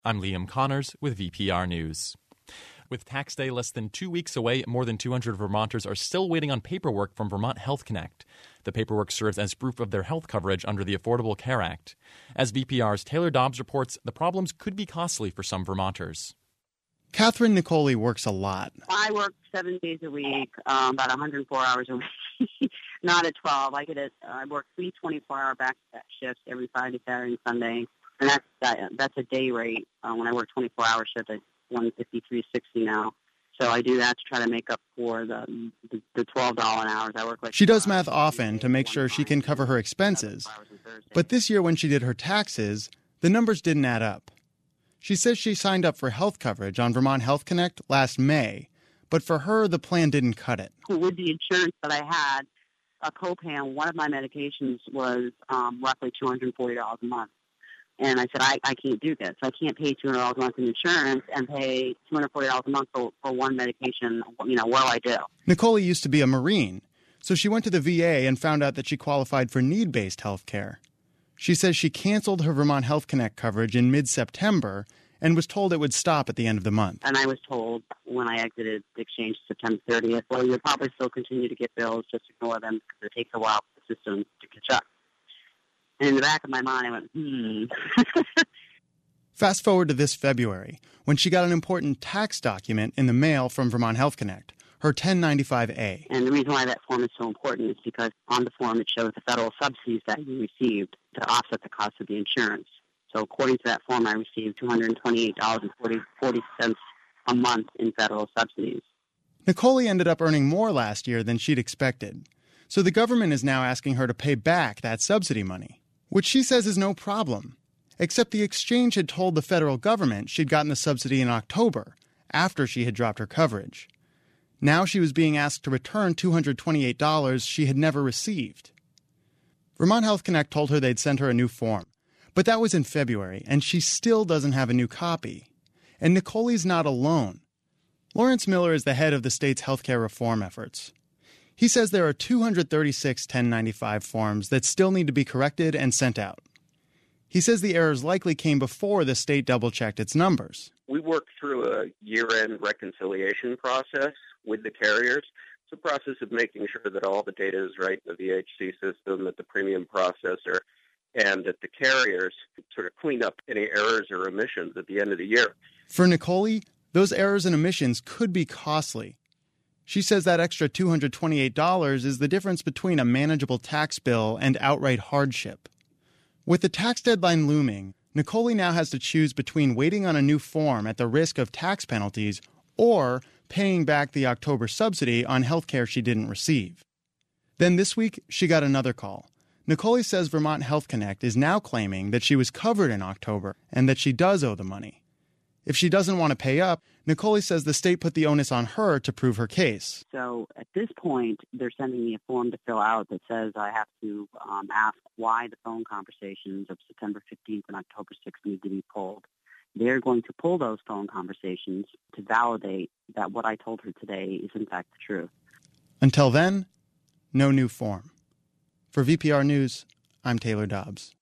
I'm Liam Connors with VPR News. With tax day less than 2 weeks away, more than 200 Vermonters are still waiting on paperwork from Vermont Health Connect. The paperwork serves as proof of their health coverage under the Affordable Care Act. As VPR's Taylor Dobbs reports, the problems could be costly for some Vermonters. Catherine Nicoli works a lot. I work 7 days a week, about 104 hours a week, not at 12. I work 3 24-hour back-to-back shifts every Friday, Saturday, and Sunday, and that's a day rate. When I work 24-hour shifts, it's $153.60 now. So I do that to try to make up for the $12 an hour. I work like she does math often to make sure she can cover her expenses. But this year when she did her taxes, the numbers didn't add up. She says she signed up for health coverage on Vermont Health Connect last May, but for her, the plan didn't cut it. With the insurance that I had, a copay on one of my medications was roughly $240 a month. And I said, I can't do this. I can't pay $200 a month in insurance and pay $240 a month for one medication. What do I do? Nicoli used to be a Marine, so she went to the VA and found out that she qualified for need-based health care. She says she canceled her Vermont Health Connect coverage in mid-September and was told it would stop at the end of the month. And I was told when I exited the exchange September 30th, well, you'll probably still continue to get bills, just ignore them because it takes a while for the system to catch up. And in the back of my mind, I went, Fast forward to this February, when she got an important tax document in the mail from Vermont Health Connect, her 1095-A. And the reason why that form is so important is because on the form it shows the federal subsidies that you received to offset the cost of the insurance. So according to that form, I received $228.40 a month in federal subsidies. Nicoli ended up earning more last year than she'd expected. So the government is now asking her to pay back that subsidy money, which she says is no problem. Except the exchange had told the federal government she'd gotten the subsidy in October, after she had dropped her coverage. Now she was being asked to return $228 she had never received. Vermont Health Connect told her they'd send her a new form, but that was in February, and she still doesn't have a new copy. And Nicoli's not alone. Lawrence Miller is the head of the state's healthcare reform efforts. He says there are 236 1095 forms that still need to be corrected and sent out. He says the errors likely came before the state double-checked its numbers. We work through a year-end reconciliation process with the carriers. It's a process of making sure that all the data is right in the VHC system, that the premium processor, and that the carriers sort of clean up any errors or omissions at the end of the year. For Nicoli, those errors and omissions could be costly. She says that extra $228 is the difference between a manageable tax bill and outright hardship. With the tax deadline looming, Nicoli now has to choose between waiting on a new form at the risk of tax penalties or paying back the October subsidy on health care she didn't receive. Then this week, she got another call. Nicoli says Vermont Health Connect is now claiming that she was covered in October and that she does owe the money. If she doesn't want to pay up, Nicoli says the state put the onus on her to prove her case. So at this point, they're sending me a form to fill out that says I have to ask why the phone conversations of September 15th and October 6th need to be pulled. They're going to pull those phone conversations to validate that what I told her today is in fact the truth. Until then, no new form. For VPR News, I'm Taylor Dobbs.